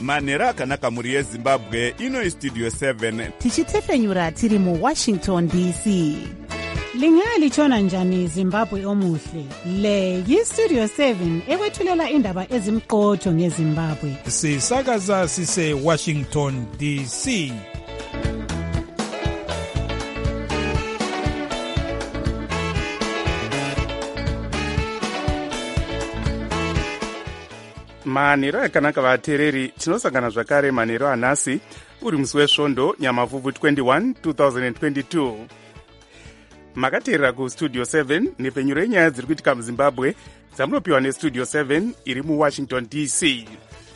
manhero akanaka mhuri yezimbabwe. Ino Studio 7 tichitefenyura tiri muWashington DC. Lingalitshona njani Zimbabwe omuhle? Le yiStudio 7 ekwethulela indaba ezimqotho ngeZimbabwe. Sisakaza sise Washington DC. Manhero akanaka vateereri, tinosangana zvakare manhero anhasi uri musi wesvondo nyamavhuvhu 21 2022. Makateerera kuStudio 7 nepfenyuro yenyaya dziri kuitika muZimbabwe dzamunopiwa neStudio 7 iri muWashington DC.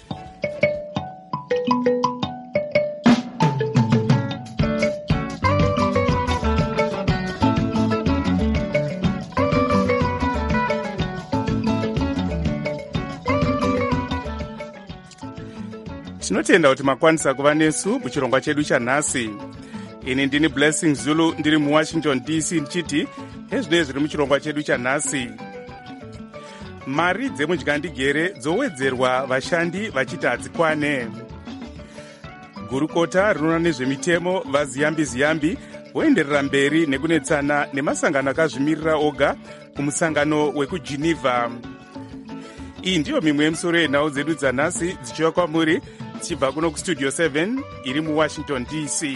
Tinotenda kuti makwanisa kuva nesu muchirongwa chedu chanhasi. Ini ndini Blessing Zulu ndiri muWashington DC ndichiti hezvinei zviri muchirongwa chedu chanhasi. Mari dzemunyandigere dzowedzerwa vashandi vachiti hadzikwane. Gurukota rinoona nezvemitemo vaziyambi voenderera mberi nekunetsana nemasangano akazvimirira oga kumusangano wekuGeneva. Iyi ndiyo mimwe yemisoro yenhau dzedu dzanhasi dzichiva kwamuri tichibva kuno kuStudio 7 iri muWashington DC.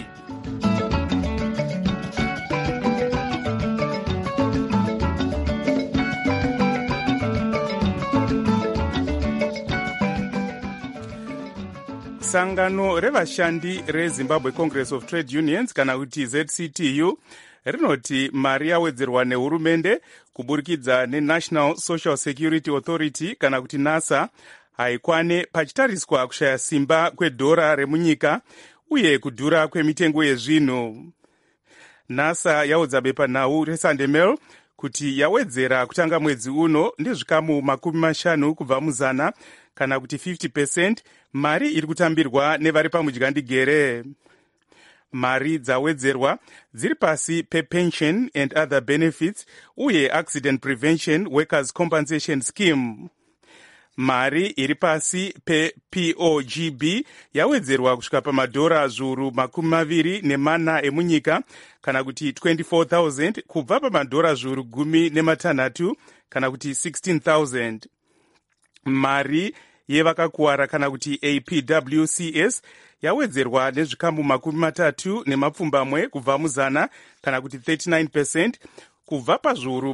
Sangano revashandi reZimbabwe Congress of Trade Unions kana kuti ZCTU rinoti mari yawedzerwa nehurumende kuburikidza neNational Social Security Authority kana kuti NASA haikwane pachitariswa kushaya simba kwedhora remunyika uye kudhura kwemitengo yezvinhu. NASA yaudza bepanhau reSunday Mail kuti yawedzera kutanga mwedzi uno ndezvikamu 50 kubva muzana kana kuti 50% mari iri kutambirwa nevari pamudyandigere. Mari dzawedzerwa dziri pasi pePension and Other Benefits uye Accident Prevention Workers Compensation Scheme. Mari iri pasi pePOGB yawedzerwa kusvika pamadhora zviuru 24 emunyika kana kuti 24,000 kubva pamadhora zviuru 16 kana kuti 16,000. Mari yevakakuwara kana kuti APWCS yawedzerwa nezvikamu 30 kubva muzana kana kuti 39% kubva pazviuru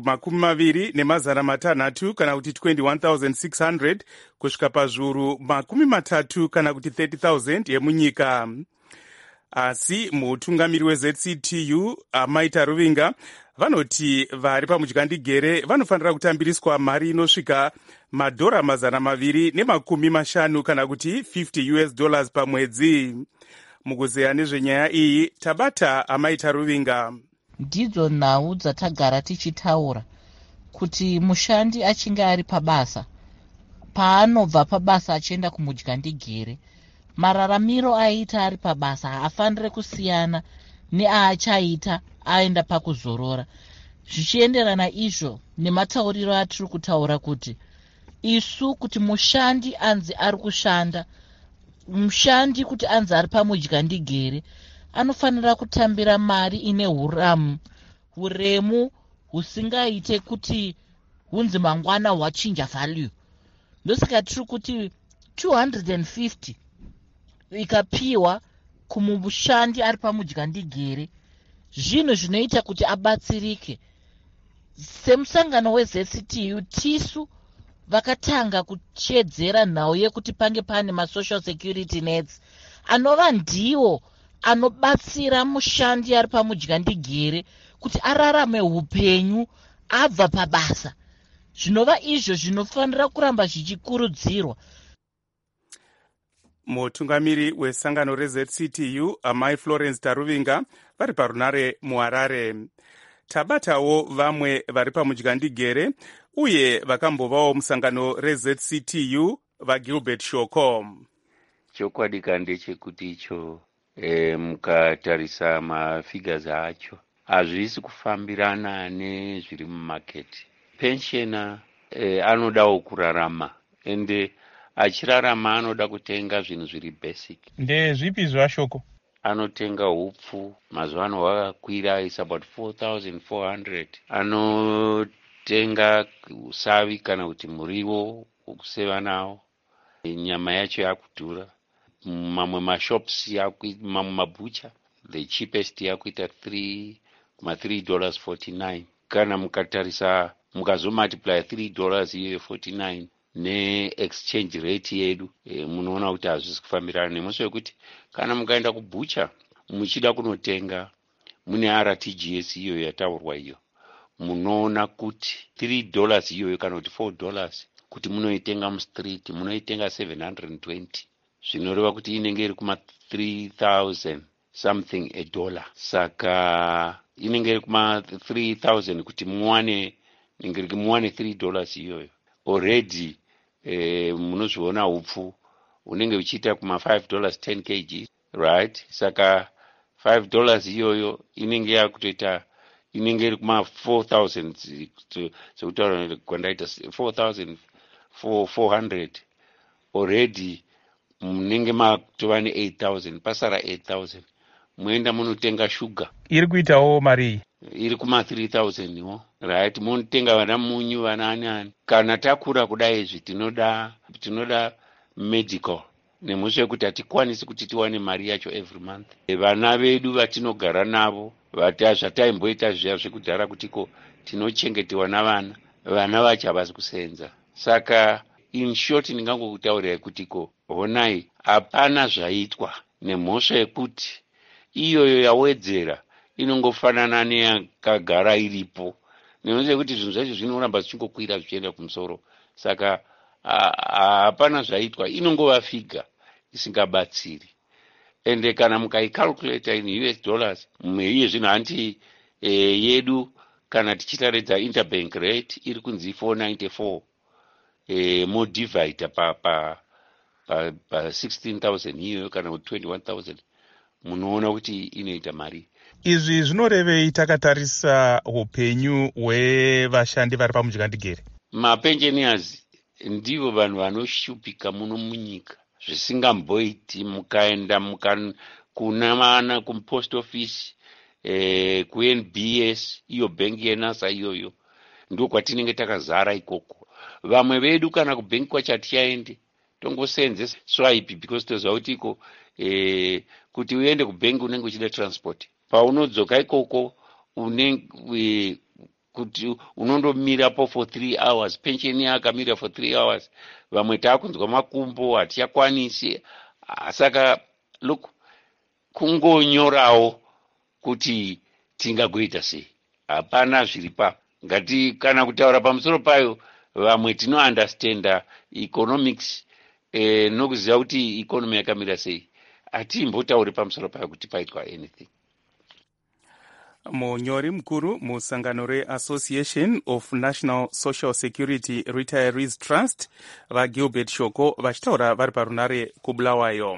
26 kana kuti 21,600 kusvika pazviuru 30 kana kuti 30,000 yemunyika. Asi mutungamiri weZCTU Amaita Ruvinga vanoti vari pamudyandigere vanofanira kutambiriswa mari inosvika madhora 250 kana kuti $50 pamwedzi. Mukuzeya nezvenyaya iyi tabata Amaita Ruvinga. Ndidzo nhau dzatagara tichitaura kuti mushandi achinge ari pabasa, paanobva pabasa achienda kumudyandigere, mararamiro aiita ari pabasa haafanire kusiyana neaachaita aenda pakuzorora. Zvichienderana izvo nematauriro atiri kutaura kuti isu kuti mushandi anzi ari kushanda, mushandi kuti anzi ari pamudyandigere, anofanira kutambira mari ine huremu husingaite kuti hunzi mangwana hwachinja value. Ndosaka tiri kuti 250 ikapiwa kumushandi ari pamudyandigere, zvinhu zvinoita kuti abatsirike. Semusangano weZCTU tisu vakatanga kuchedzera nhau yekuti pange pane masocial security nets anova ndiwo anobatsira mushandi ari pamudyandigere kuti ararame upenyu abva pabasa. Zvinova izvo zvinofanira kuramba zvichikurudzirwa. Mutungamiri wesangano reZCTU Amai Florence Taruvinga vari parunare muHarare. Tabatawo vamwe vari pamudyandigere uye vakambovawo musangano reZCTU vaGilbert Shoko. Chokwadi ndechekuti icho mukatarisa mafigures acho hazvisi kufambirana nezviri mumaketi. Pensioner anodawo kurarama ende achirarama anoda kutenga zvinhu zviri basic. Ndezvipi zvashoko? Anotenga hupfu, mazuva ano hwakakwira, is about 4,400. Anotenga usavi kana kuti muriwo wokuseva nawo, nyama yacho yakudhura. Mamwe mashops, mamwe mabucha, the cheapest yakuita $3.49. Kana mukatarisa mukazomultiply $3 iyoyo 49 ne-exchange rate yedu, munoona kuti hazvisi kufambirana nemusi wekuti kana mukaenda kubucha muchida kunotenga mune RTGS iyoyo yataurwa iyo, munoona kuti $3 iyoyo kana kuti $4 kuti munoitenga mustreet munoitenga 720, zvinoreva kuti inenge iri kuma 3,000 something a dollar. Saka inenge iri kuma 3,000 kuti muwane $3 iyoyo. Already munozviona hupfu unenge uchiita kuma $5 10 kg, right? Saka $5 iyoyo inenge yakutoita, inenge iri kuma 4,000 sekutaura kwandaita 4,400. Already munenge matova ne8,000, pasara 8,000 muenda munotenga shuga iri kuitawo mari iri kuma 3,000 right? Munotenga vana munyu, vana ani. Kana takura kudai izvi tinoda medical, nemuswe kuti hatikwanisi kuti tiwane mari yacho every month. Vana vedu vatinogara navo zvataimboita zviya zvekudhara kutiko tinochengetewa navana, vana vacho havasi kusenza. Saka in short ndingangokutaurirai kutiko honai hapana zvaitwa nemhosva yekuti iyoyo yawedzera inongofanana neyakagara iripo, nemhosva yekuti zvinhu zvacho zvinoramba zvichingokwira zvichienda kumusoro. Saka hapana zvaitwa, inongova figa isingabatsiri. Ende kana mukaicalculata in US dollars, iye zvinhu hanti yedu kana tichitaridza interbank rate iri kunzi 494, modivide pa 16,000 iyoyo kana 21,000 munoona kuti inoita mari. Izvi zvinorevei takatarisa upenyu hwevashandi vari pamudyadigere? Mapensioners ndivo vanhu vanoshupika muno munyika zvisingamboiti. Mukaenda kuna vana kupost office, kuNBS, iyo bengi yenasa iyoyo, ndo kwatinenge takazara ikoko. Vamwe vedu kana kubengi kwacho hatichaende, tongosenzesa swipe because toziva kuti iko kuti uende kubengi unenge uchida transport. Paunodzoka ikoko kuti unondomirapo for 3 hours, pension yakamira for 3 hours. Vamwe taakunzwa makumbo hatichakwanisi. Saka look, kungonyorawo kuti tingagoita sei, hapana zviri pa. Ngati kana kutaura pamusoro payo, vamwe tinounderstanda economics nokuziva kuti economy yakamira sei, hatimbotauri pamusoro payo kuti paitwa anything. Munyori mukuru musangano reAssociation of National Social Security Retirees Trust vaGilbert Shoko vachitaura vari parunare kuBulawayo.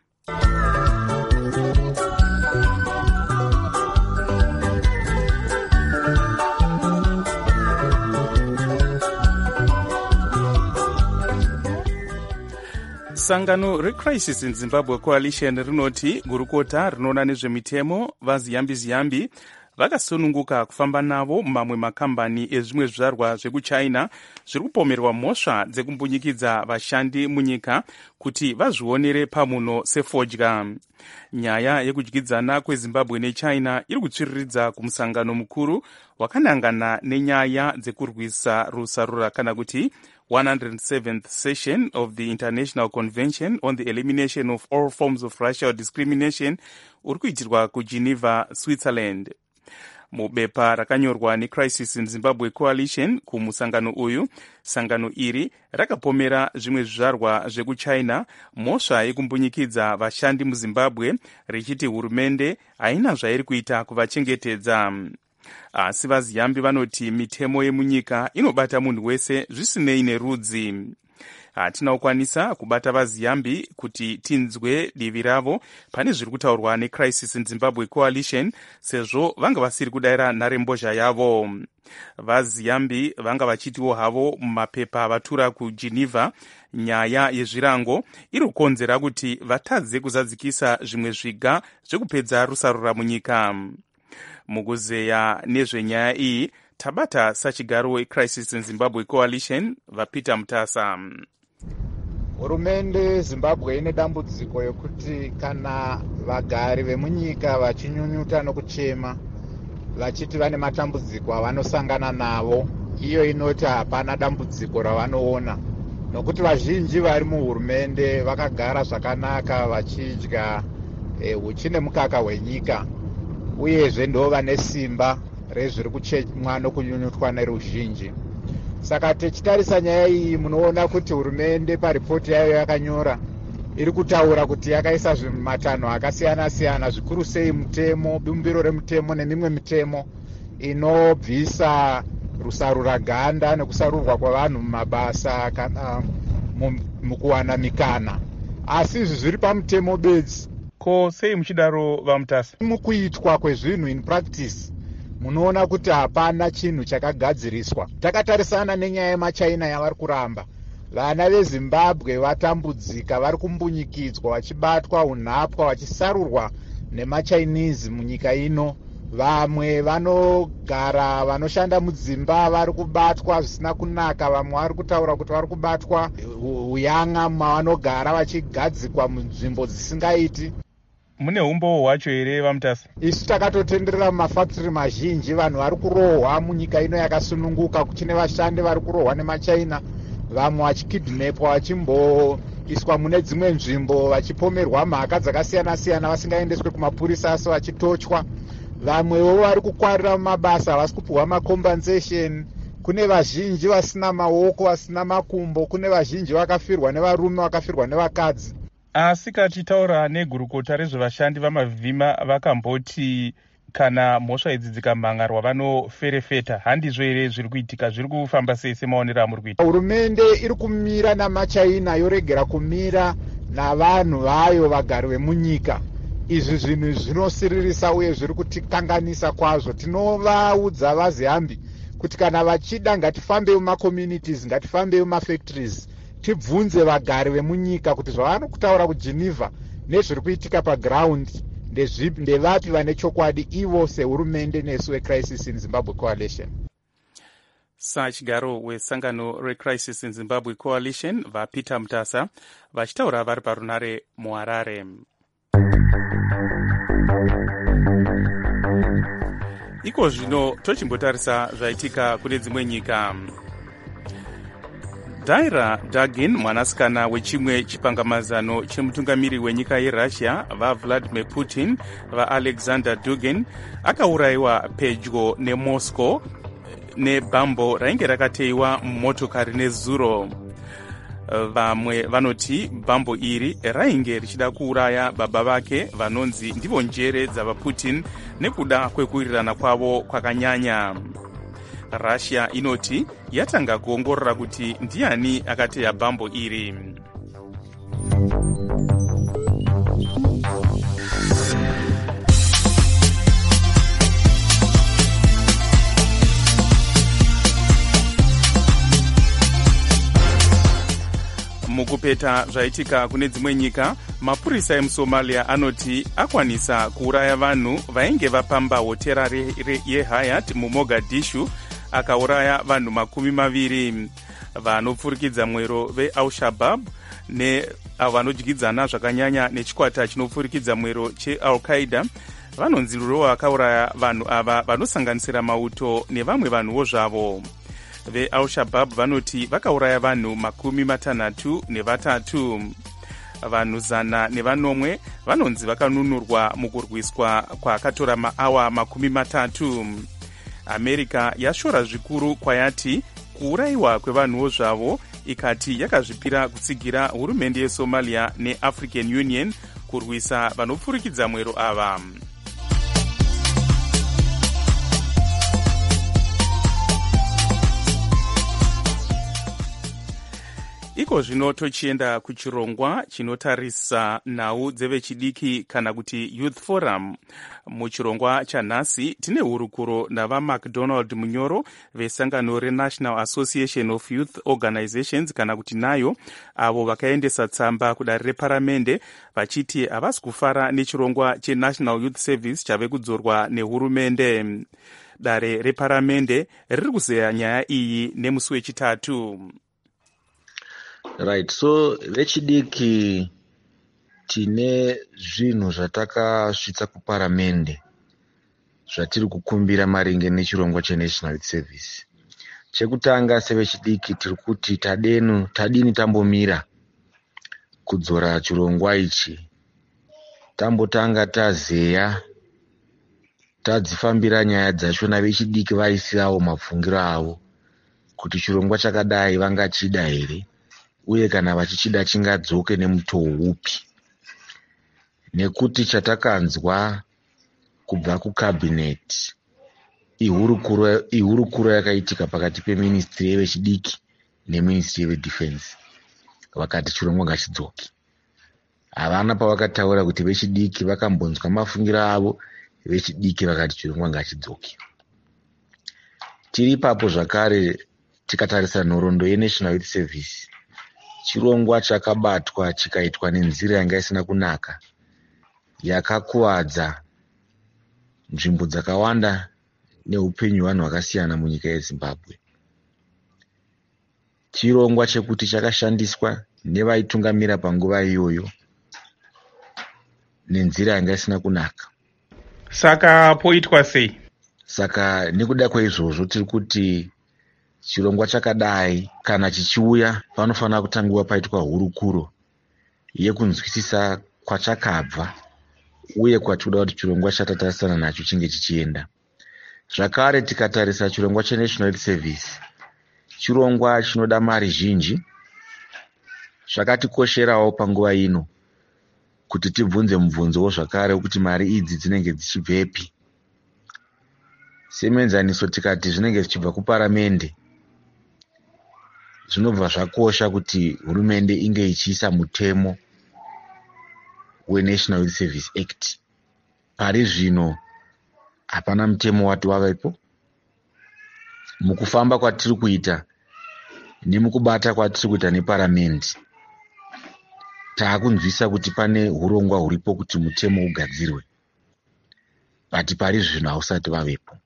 Sangano reCrisis in Zimbabwe Coalition rinoti gurukota rinoona nezvemitemo vaziyambi-ziyambi vakasununguka kufamba navo mamwe makambani ezvimwe zvizvarwa zvekuchina zviri kupomerwa mhosva dzekumbunyikidza vashandi munyika kuti vazvionere pamuno sefodya. Nyaya yekudyidzana kweZimbabwe nechina iri kutsviriridza kumusangano mukuru wakanangana nenyaya dzekurwisa rusarura kana kuti 107th session of the International Convention on the Elimination of All Forms of Racial Discrimination uri kuitirwa kuGeneva, Switzerland. Mubepa rakanyorwa neCrisis in Zimbabwe Coalition kumusangano uyu, sangano iri rakapomera zvimwe zvizvarwa zvekuchina mhosva yekumbunyikidza vashandi muZimbabwe richiti hurumende haina zvairi kuita kuvachengetedza. Asi vaziyambi vanoti mitemo yemunyika inobata munhu wese zvisinei nerudzi. hatina kubata vaziyambi kuti tinzwe divi ravo pane zviri kutaurwa neCrisis in Zimbabwe Coalition, sezvo vanga vasiri kudayira nharembozha yavo. Vaziyambi vanga vachitiwo havo mumapepa vatura kuGeneva nyaya yezvirango iri kukonzera kuti vatadze kuzadzikisa zvimwe zviga zvekupedza rusarura munyika. Mukuzeya nezvenyaya iyi tabata sachigaro weCrisis in Zimbabwe Coalition vaPeter Mutasa. Hurumende Zimbabwe ine dambudziko yokuti kana vagari vemunyika vachinyunyuta nokuchema vachiti vane matambudziko avanosangana navo, iyo inoti hapana dambudziko ravanoona, nokuti vazhinji vari muhurumende vakagara zvakanaka vachidya uchi nemukaka hwenyika, uyezve ndo vane simba rezviri kuchemwa nokunyunyutwa neruzhinji. Saka tichitarisa nyaya iyi munoona kuti hurumende paripoti yayo yakanyora iri kutaura kuti yakaisa zvimatanho akasiyana siyana, zvikuru sei mutemo, bumbiro remutemo nemimwe mitemo inobvisa rusarura ganda nekusarurwa kwavanhu mumabasa kana mukuwana mikana, asi izvi zviri pamutemo bedzi. Ko sei muchidaro vaMutasa? Mukuitwa kwezvinhu in practice munoona kuti hapana chinhu chakagadziriswa. Takatarisana nenyaya yemaChina yavari kuramba. Vana veZimbabwe vatambudzika, vari kumbunyikidzwa, vachibatwa unhapwa, vachisarurwa nemaChinese munyika ino. Vamwe vanogara vanoshanda mudzimba vari kubatwa zvisina kunaka, vamwe vari kutaura kuti vari kubatwa uyanga mavanogara vachigadzikwa munzvimbo dzisingaiti. Mune umbo hwacho here vaMutasa? Isu takatotenderera mumafactory mazhinji, vanhu vari kurohwa munyika ino yakasununguka, kuchine vashandi vari kurohwa nemaChina, vamwe vachikidnapwa vachimboiswa mune dzimwe nzvimbo vachipomerwa mhaka dzakasiyana siyana vasingaendeswe kumapurisa asi vachitochwa. Vamwewo vari kukwarira mumabasa havasi kupuhwa macompensation. Kune vazhinji vasina maoko, vasina makumbo, kune vazhinji vakafirwa nevarume, vakafirwa nevakadzi. Asi kachitaura negurukota rezvevashandi vamavhima vakamboti kana mhosva idzi dzikamhangarwa vanoferefeta. Handizvo here zviri kuitika? Zviri kufamba sei semaonero amuri kuita? Hurumende iri kumira namaChina yoregera kumira navanhu vayo vagari vemunyika. Izvi zvinhu zvinosiririsa uye zviri kutikanganisa kwazvo. Tinovaudza vaziyambi kuti kana vachida ngatifambei mumaCommunities, ngatifambei mumafactories, tibvunze vagari vemunyika kuti zvavari kutaura kuGeneva nezviri kuitika paground ndevapi vane chokwadi, ivo sehurumende nesu weCrisis in Zimbabwe Coalition. Sachigaro wesangano reCrisis in Zimbabwe Coalition vaPeter Mutasa vachitaura vari parunare muHarare. Iko zvino tochimbotarisa zvaitika kune dzimwe nyika. Daira Dugin, mwanasikana wechimwe chipangamazano chemutungamiri wenyika yeRussia vaVladimir Putin vaAlexander Dugin akaurayiwa pedyo neMoscow nebhambo rainge rakateiwa mumotokari nezuro. Vamwe vanoti bhambo iri rainge richida kuuraya baba vake vanonzi ndivo njere dzavaPutin nekuda kwekuwirirana kwavo kwakanyanya. Russia inoti yatanga kuongorora kuti ndiani akateya bhambo iri. Mukupeta zvaitika kune dzimwe nyika, mapurisa emuSomalia anoti akwanisa kuuraya vanhu vainge vapamba hotera yeHyatt muMogadishu, akauraya vanhu 20. Vanopfurikidza mwero veAl-Shabaab nevanodyidzana zvakanyanya nechikwata chinopfurikidza mwero cheAl-Qaeda vanonzi rurowo akauraya vanhu ava vanosanganisira mauto nevamwe vanhuwo zvavo. VeAl-Shabaab vanoti vakauraya vanhu 63. Vanhu 100 vanonzi vakanunurwa mukurwiswa kwakatora maawa 30. America yashora zvikuru kwayati kuurayiwa kwevanhuwo zvavo, ikati yakazvipira kutsigira hurumende yeSomalia neAfrican Union kurwisa vanopfurikidza mwero ava. iko zvino tochienda kuchirongwa chinotarisa nhau dzevechidiki kana kuti Youth Forum. Muchirongwa chanhasi tine hurukuro navaMacDonald Munyoro vesangano reNational Association of Youth Organizations kana kuti nayo, avo vakaendesa tsamba kudare reparamende vachiti havasi kufara nechirongwa cheNational Youth Service chave kudzorwa nehurumende. Dare reparamende riri kuzeya nyaya iyi nemusi wechitatu. Right, so vechidiki tine zvinhu zvatakasvitsa kuparamende zvatiri kukumbira maringe nechirongwa cheNational Youth Service. Chekutanga, sevechidiki tiri kuti tadini tambomira kudzora chirongwa ichi, tambotanga tazeya, tadzifambira nyaya dzachona vechidiki vaisirawo mapfungiro avo kuti chirongwa chakadai vangachida here, uye kana vachichida chingadzoke nemutoo upi. Nekuti chatakanzwa kubva kukabhineti ihurukuro yakaitika pakati peministry yevechidiki neministry yevedefense, vakati chirongwa ngachidzoke. Havana pavakataura kuti vechidiki vakambonzwa mafungiro avo, vechidiki vakati chirongwa ngachidzoke. Tiri ipapo zvakare tikatarisa nhoroondo yeNational Youth Service, chirongwa chakabatwa chikaitwa nenzira yanga isina kunaka, yakakuwadza nzvimbo dzakawanda neupenyu hwevanhu vakasiyana munyika yeZimbabwe. Chirongwa chekuti chakashandiswa nevaitungamira panguva iyoyo nenzira yanga isina kunaka. Saka poitwa sei? Saka nekuda kwaizvozvo tiri kuti chirongwa chakadai kana chichiuya panofanira kutangiwa paitwa hurukuro yekunzwisisa kwachakabva uye kwatinoda kuti chirongwa chatatarisana nacho chinge chichienda. Zvakare tikatarisa chirongwa cheNational Youth Service, chirongwa chinoda mari zhinji. Zvakatikosherawo panguva ino kuti tibvunze mubvunzowo zvakare kuti mari idzi dzinenge dzichibvepi. Semenzaniso tikati zvinenge zvichibva kuparamende, zvinobva zvakosha kuti hurumende inge ichiisa mutemo weNational Youth Service Act. Pari zvino hapana mutemo wati wavepo. Mukufamba kwatiri kuita nemukubata kwatiri kuita neparamende, taakunzwisa kuti pane hurongwa huripo kuti mutemo ugadzirwe, but pari zvino hausati vavepo.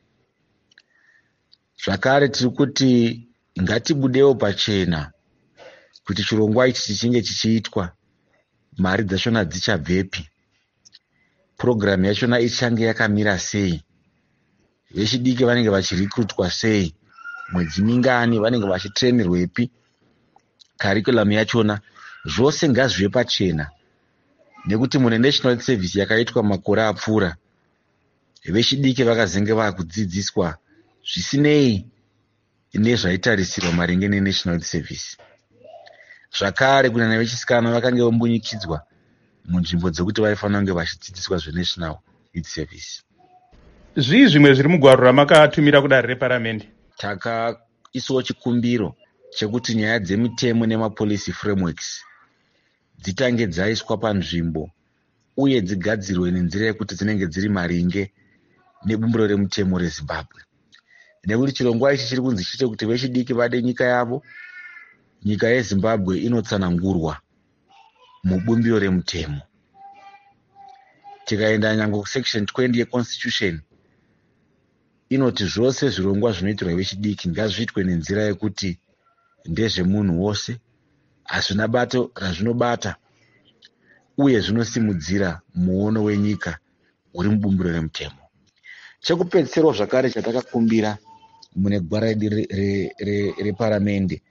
Zvakare tiri kuti ngatibudewo pachena kuti chirongwa ichi chichinge chichiitwa, mari dzachona dzichabvepi, purogiramu yachona ichange yakamira sei, vechidiki vanenge vachirikrutwa sei, mwedzi mingani vanenge vachitrenerwepi, karikulamu yachona zvose ngazvive pachena. Nekuti mune National Youth Service yakaitwa makore apfuura, vechidiki vakazenge vakudzidziswa zvisinei nezvaitarisirwa maringe neNational Youth Service. Zvakare kunyanya vechisikana vakange vambunyikidzwa munzvimbo dzekuti vaifanira kunge vachidzidziswa zveNational Youth Service. Zvii zvimwe zviri mugwaro ramakatumira kudare reparamende? Takaisawo chikumbiro chekuti nyaya dzemitemo nemapolicy frameworks dzitange dzaiswa panzvimbo uye dzigadzirwe nenzira yekuti dzinenge dziri maringe nebumbiro remutemo reZimbabwe. Nekuti chirongwa ichi chiri kunzi chiite kuti vechidiki vade nyika yavo, nyika yeZimbabwe inotsanangurwa mubumbiro remutemo. Tikaenda nyange kusection 20 yeConstitution inoti zvose zvirongwa zvinoitirwa vechidiki ngazviitwe nenzira yekuti ndezvemunhu wose, hazvina bato razvinobata uye zvinosimudzira muono wenyika uri mubumbiro remutemo. Chekupedzisirawo zvakare chatakakumbira mune gwara reparamende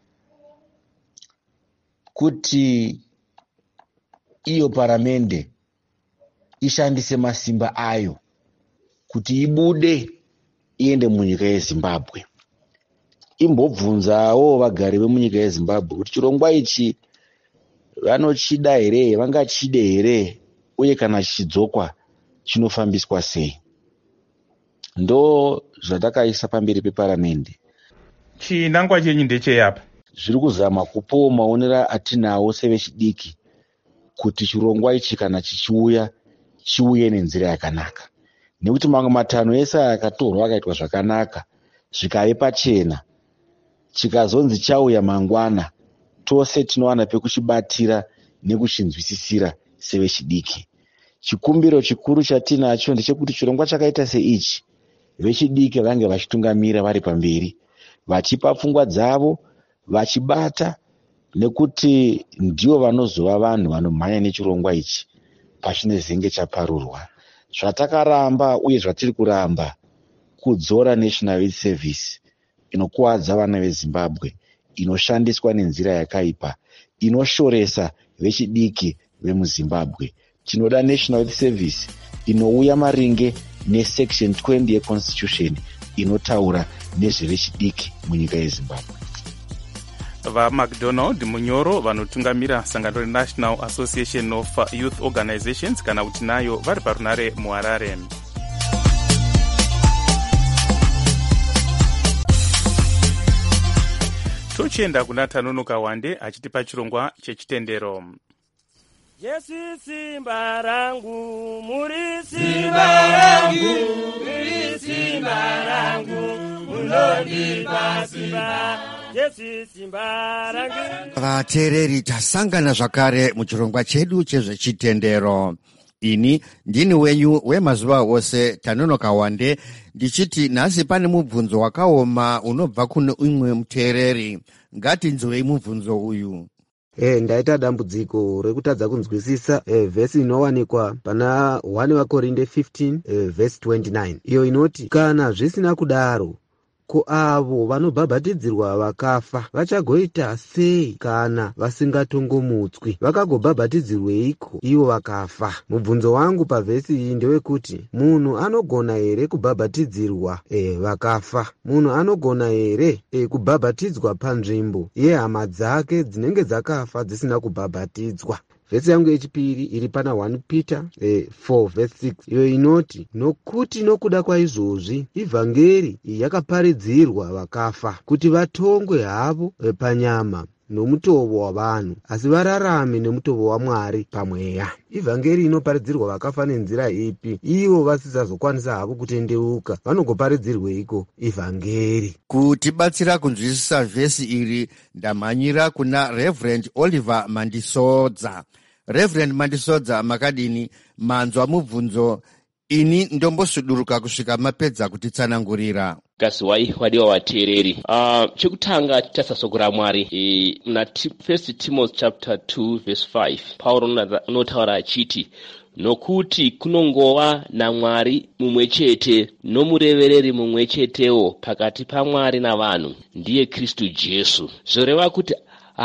kuti iyo paramende ishandise masimba ayo kuti ibude iende munyika yeZimbabwe, imbobvunzawo vagari vemunyika yeZimbabwe kuti chirongwa ichi vanochida here, vangachide here, uye kana chichidzokwa chinofambiswa sei. Ndo zvatakaisa pamberi peparamende. Chinangwa chenyu ndecheyapa? zviri kuzama kupawo maonero atinawo sevechidiki kuti chirongwa ichi kana chichiuya chiuye nenzira yakanaka, nekuti mamwe matanho ese akatorwa akaitwa zvakanaka zvikave pachena, chikazonzi chauya mangwana, tose tinowana pekuchibatira nekuchinzwisisira sevechidiki. Chikumbiro chikuru chatinacho ndechekuti chirongwa chakaita seichi vechidiki vange vachitungamira vari pamberi, vachipa pfungwa dzavo, vachibata, nekuti ndivo vanozova vanhu vanomhanya nechirongwa ichi pachinezenge chaparurwa. Zvatakaramba uye zvatiri kuramba kudzora National Youth Service inokuwadza vana veZimbabwe, inoshandiswa nenzira yakaipa, inoshoresa vechidiki vemuZimbabwe. Tinoda National Youth Service inouya maringe nesection 20 yeconstitution inotaura nezvevechidiki munyika yeZimbabwe. VaMcDonald Munyoro vanotungamira sangano reNational Association of Youth Organizations kana kuti nayo vari parunare muHarare. Tochienda kuna Tanonoka Wande achitipa chirongwa chechitendero. Yesu simba rangu, muri simba rangu, muri simba rangu, munondipa simba. Yesu simba rangu. Vateereri, tasangana zvakare muchirongwa chedu chezvechitendero. Ini ndini wenyu wemazuva ose Tanonoka Wande, ndichiti nhasi pane mubvunzo wakaoma unobva kune umwe muteereri. Ngatinzwei mubvunzo uyu. Ndaita dambudziko rekutadza kunzwisisa vhesi inowanikwa pana 1 Vakorinde 15 vhesi 29 iyo inoti, kana zvisina kudaro, ko avo vanobhabhatidzirwa vakafa vachagoita sei kana vasingatongomutswi? Vakagobhabhatidzirweiko ivo vakafa? Mubvunzo wangu pavhesi iyi ndewekuti, munhu anogona here kubhabhatidzirwa vakafa? Munhu anogona here kubhabhatidzwa panzvimbo yehama dzake dzinenge dzakafa dzisina kubhabhatidzwa? Vhesi yangu yechipiri iri pana 1 Peter 4 vhesi 6 iyo inoti, nokuti nokuda kwaizvozvi ivhangeri yakaparidzirwa vakafa kuti vatongwe havo panyama nomutovo wavanhu, asi vararame nemutovo waMwari pamweya. Ivhangeri inoparidzirwa vakafa nenzira ipi? Ivo vasisazokwanisa havo kutendeuka, vanogoparidzirweiko ivhangeri? Kutibatsira kunzwisisa vhesi iri ndamhanyira kuna Reverend Oliver Mandisodza. Reverend Mandisodza, makadini manzwa mubvunzo? Ini ndombosuduruka kusvika mapedza kutitsanangurira. Kasiwai wadiwa wateereri. Chekutanga tasasokora Mwari. Muna 1 Timothy chapter 2 verse 5 Paulo unotaura achiti, nokuti kunongova naMwari mumwe chete nomurevereri mumwe chetewo pakati paMwari navanhu, ndiye Kristu Jesu. Zvoreva kuti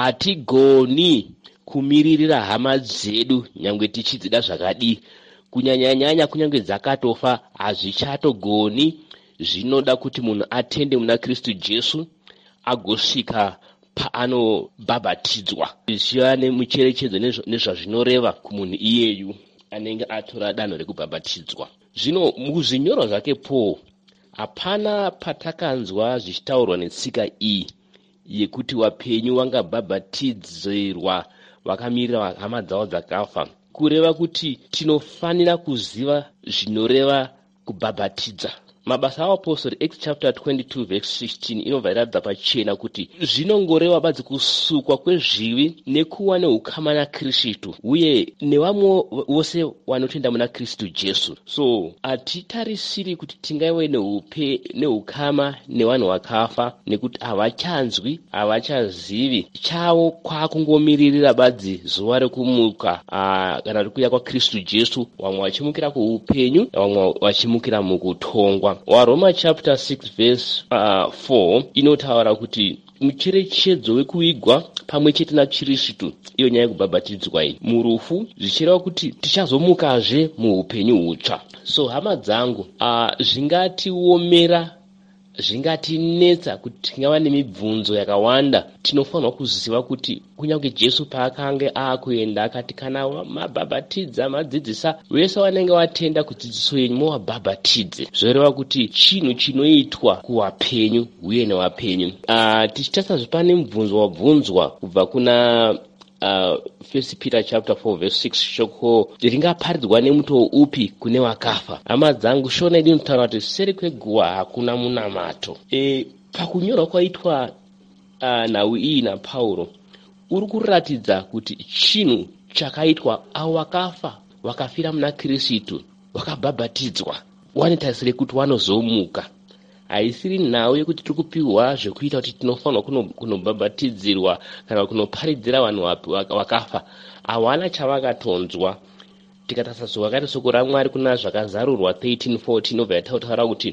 hatigoni kumiririra hama dzedu nyangwe tichidzida zvakadii, kunyanyanyanya kunyange dzakatofa hazvichatogoni. Zvinoda kuti munhu atende muna Kristu Jesu agosvika paanobhabhatidzwa, zvichiva nemucherechedzo nezvazvinoreva kumunhu iyeyu anenge atora danho rekubhabhatidzwa. Zvino muzvinyorwa zvake Paul hapana patakanzwa zvichitaurwa netsika iyi yekuti vapenyu vangabhabhatidzirwa vakamirira hama dzavo dzakafa, kureva kuti tinofanira kuziva zvinoreva kubhabhatidza. Mabasa apostori Acts chapter 22 verse 16 inobva iratidza pachena kuti zvinongoreva badzi kusukwa kwezvivi nekuwa neukama naKristu uye nevamwe vose vanotenda muna Kristu Jesu. So hatitarisiri kuti tingaive neukama nevanhu vakafa, nekuti havachanzwi, havachazivi. Chavo kwakungomiririra badzi zuva rekumuka kana rekuuya kwaKristu Jesu, vamwe vachimukira kuupenyu vamwe vachimukira mukutongwa. WaRoma chapter 6 verse 4 inotaura kuti mucherechedzo wekuigwa pamwe chete naKristu, iyo nyaya yekubhabhatidzwa iyi murufu, zvichireva kuti tichazomukazve muupenyu hutsva. So hama dzangu, zvingatiomera zvingatinetsa kuti tingava nemibvunzo yakawanda, tinofanirwa kuziva kuti kunyange Jesu paakanga akuenda akati kana mabhabhatidza madzidzisa vese vanenge vatenda kudzidziso yenyu muvabhabhatidze, zvoreva kuti chinhu chinoitwa kuvapenyu uye nevapenyu. Tichitarisa pane mubvunzo wabvunzwa kubva kuna 1 Peter chapter 4 verse 6, shoko ringaparidzwa nemutoo upi kune vakafa. Hama dzangu, shona idi notaura kuti seri kweguva hakuna munamato. Pakunyorwa kwaitwa nhau iyi naPauro, uri kuratidza kuti chinhu chakaitwa avo vakafa vakafira muna Kristu vakabhabhatidzwa vanetarisire kuti vanozomuka. Haisiri nhau yekuti tiri kupiwa zvekuita kuti tinofanirwa kunobhabhatidzirwa kana kunoparidzira vanhu vakafa. Hawana chavakatonzwa. Tikatarisa zvakati soko raMwari kuna zvakazarurwa 13:14 nobva yataura kuti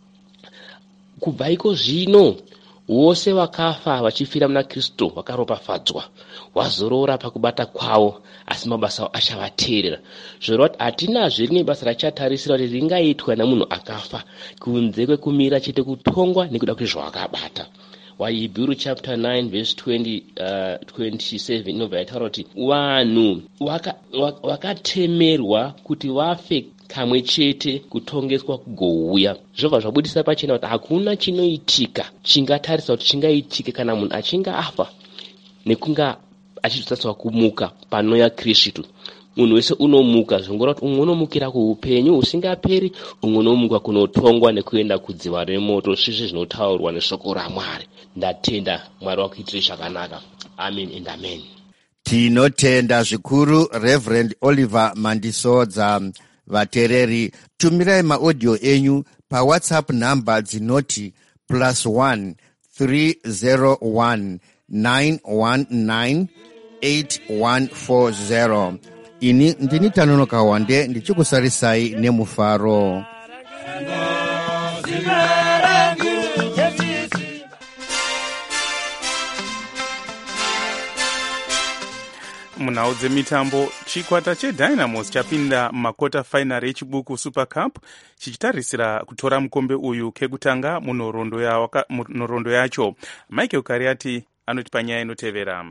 kubva iko zvino vose vakafa vachifira muna Kristu vakaropafadzwa, wazorora pakubata kwavo, asi mabasa avo achavateerera. Zvoreva kuti hatinazve rimwe basa rachatarisira kuti ringaitwa namunhu akafa kunze kwekumira chete kutongwa nekuda kwezvaakabata. WaHebrew chapter 9 verse 27 inobva yataura kuti vanhu vakatemerwa kuti vafe kamwe chete kutongeswa kugouya. Zvobva zvabudisa pachena kuti hakuna chinoitika chingatarisa kuti chingaitike kana munhu achinga afa nekunga achizotariswa kumuka panouya Kristu. Munhu wese unomuka, zvongora kuti umwe unomukira kuupenyu usingaperi, umwe unomuka kunotongwa nekuenda kudziva remoto, zvizvi zvinotaurwa neshoko raMwari. Ndatenda Mwari wakuitire zvakanaka. Amen and amen. Tinotenda zvikuru Reverend Oliver Mandisodza. Vatereri, tumirai maaudio enyu paWhatsApp namba dzinoti +1 301 919 8140. Ini ndini Tanono Kawande ndichikusarisai nemufaro. Munhau dzemitambo, chikwata cheDynamos chapinda mumakota final echibuku Super Cup chichitarisira kutora mukombe uyu kekutanga munhoroondo yacho. Michael Kariati anoti panyaya inotevera.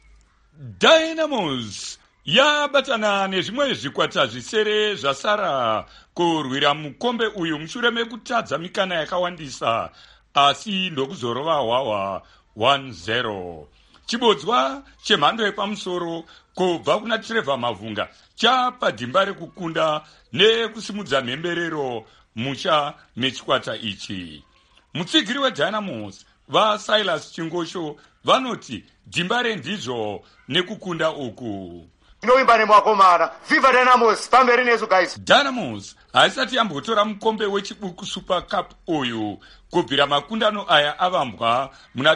Dynamos yabatana nezvimwe zvikwata zvisere zvasara kurwira mukombe uyu mushure mekutadza mikana yakawandisa, asi ndokuzorova hwahwa 1-0. Chibodzwa chemhando yepamusoro kubva kuna Trevor Mavunga chapa dhimba rekukunda nekusimudza mhemberero musha mechikwata ichi. Mutsigiri weDynamos vaSilas Chingosho vanoti dhimba rendizvo nekukunda uku. Inoimba nemwakomana. Viva Dynamos, pamberi nesu guys. Dynamos haisati yambotora mukombe wechibuku Super Cup uyu kubvira makundano aya avambwa muna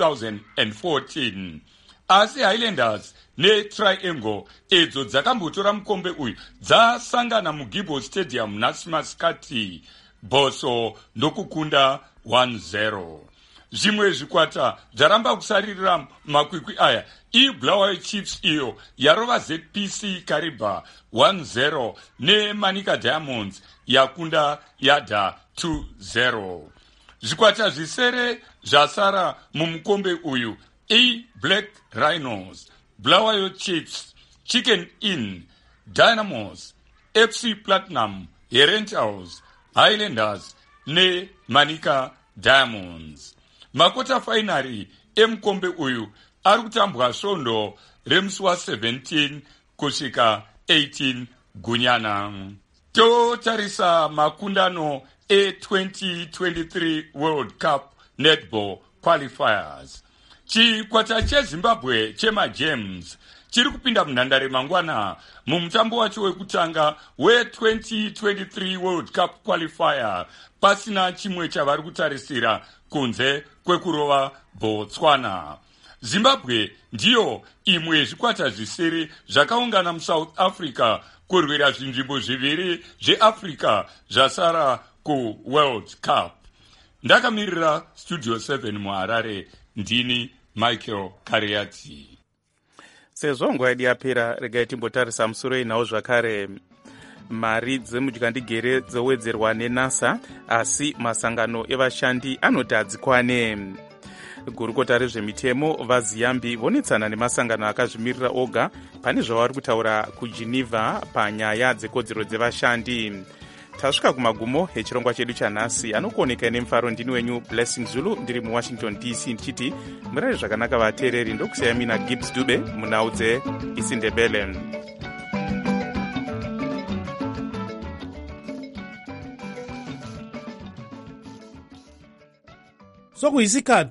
2014. Asi Highlanders neTriangle edzo dzakambotora mukombe uyu dzasangana muGibbon Stadium naSmaskati, Boso ndokukunda 1-0. Zvimwe zvikwata zvaramba kusaririra makwikwi aya. iBulawayo Chiefs iyo yarova ZPC Kariba 1-0 neManika Diamonds yakunda Yada 2-0. Zvikwata zvisere zvasara mumukombe uyu Black Rhinos, Bulawayo Chiefs, Chicken Inn, Dynamos, FC Platinum, Herentals, Highlanders neManika Diamonds. Makota finari emukombe uyu ari kutambwa svondo remusi wa17 kusvika 18 Gunyana. Totarisa makundano e2023 World Cup Netball Qualifiers. Chikwata cheZimbabwe chemaGems chiri kupinda munhandare mangwana mumutambo wacho wekutanga we2023 World Cup Qualifier pasina chimwe chavari kutarisira kunze kwekurova Botswana. Zimbabwe ndiyo imwe zvikwata zvisere zvakaungana muSouth Africa kurwira zvinzvimbo zviviri zveAfrica zvasara kuWorld Cup. Ndakamirira Studio 7 muHarare, ndini Michael Kariati. Sezvo nguva yedu yapera, regai timbotarisa musoro inhau zvakare. mari dzemudyandigere dzowedzerwa nenasa, asi masangano evashandi anoti hadzikwane. Gurukota rezvemitemo vaziyambi vonetsana nemasangano akazvimirira oga pane zvavari kutaura kugeneva panyaya dzekodzero dzevashandi. Tasvika kumagumo echirongwa chedu chanhasi. Anokuoneka nemufaro ndini wenyu Blessing Zulu ndiri muWashington DC ndichiti murare zvakanaka vateereri. Ndokusiyai mina Gibbs Dube munhau dzeIsindebele. Sokuyisikhathi